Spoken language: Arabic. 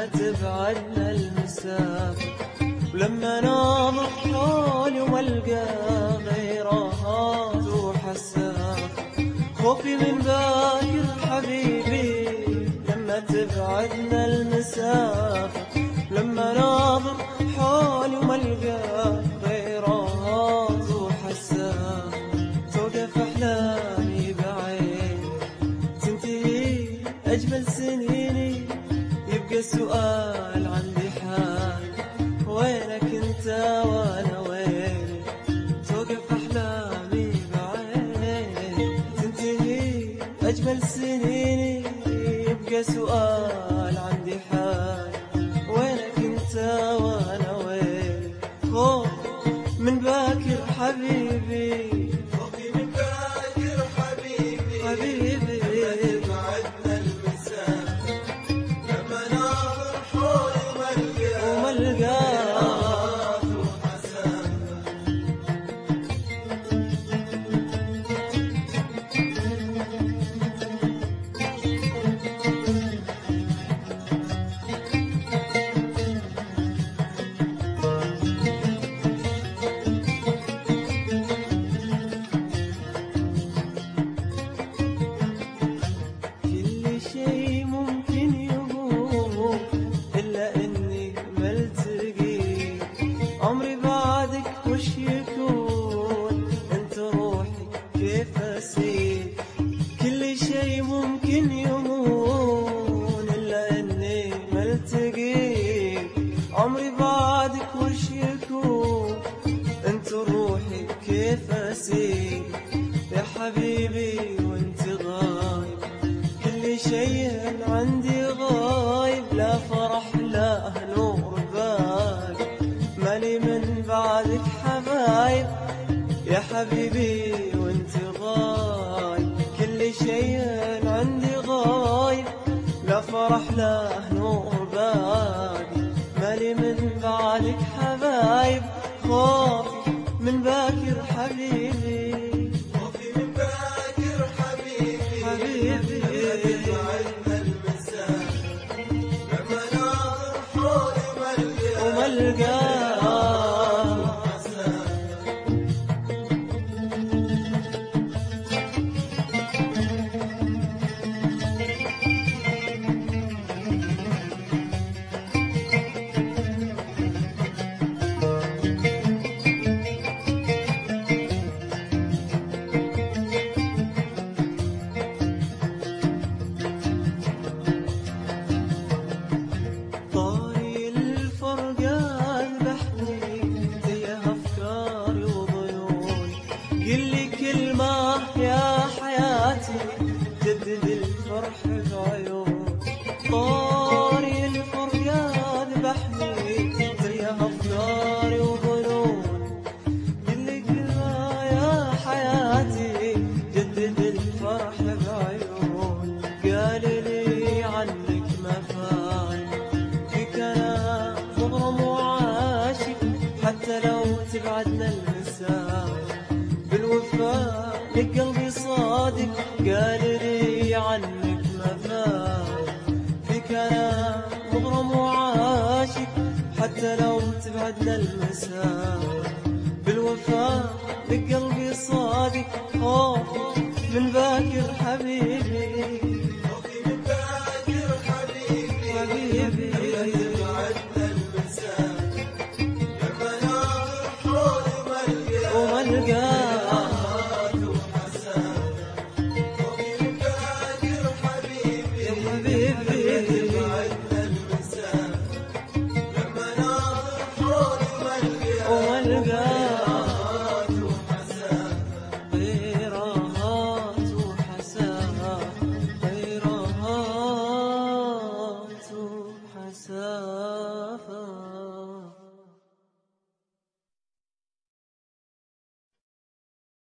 لما تبعدنا المسافة، ولما ناظر حولي وما القى غيرها وحسافة. خوفي من باكر حبيبي لما تبعدنا المسافة، لما ناظر حولي وما القى غيرها وحسافة. توقف احلامي بعيني تنتهي اجمل سنيني، يبقى السؤال عندي حال وينك انت وانا ويني. توقف احلامي بعيني تنتهي اجمل سنيني، يبقى سؤال عندي حال وينك انت وانا ويني. خوف من باكر حبيبي، خوفي من باكر حبيبي، حبيبي بعدنا المسافة، لما ناظر حولي وما القى عمري بعدك وش يكون، انت روحي كيف اسير. كل شي ممكن يهون الا اني ما التقيك. عمري بعدك وش يكون، انت روحي كيف اسير. يا حبيبي وانت غايب كل شي عندي غايب، لا فرح لا نور باقي مالي من بعدك حبايب. يا حبيبي وانت غايب كل شي عندي غايب، لا فرح لا نور باقي مالي من بعدك حبايب. خوفي من باكر حبيبي، خوفي من باكر حبيبي، حبيبي بعدنا المسافة، لما ناظر حولي وما القى يا حياتي جدد الفرح بعيون. طاري الفرقان ذبحني زي افكاري وظنون. قلك يا حياتي جدد الفرح بعيون. قال لي عنك ما فارق فيك انا مغرم وعاشق، حتى لو تبعدنا المسافة بالوفاء لك قلبي صادق. قال لي عنك ما فارق فيك انا مغرم وعاشق، حتى لو تبعدنا المسافة بالوفاء لك قلبي صادق. خوفي من باكر حبيبي، خوفي من باكر حبيبي، حبيبي بعدنا المسافة، لما ناظر حولي وما القى غيرها وحساها.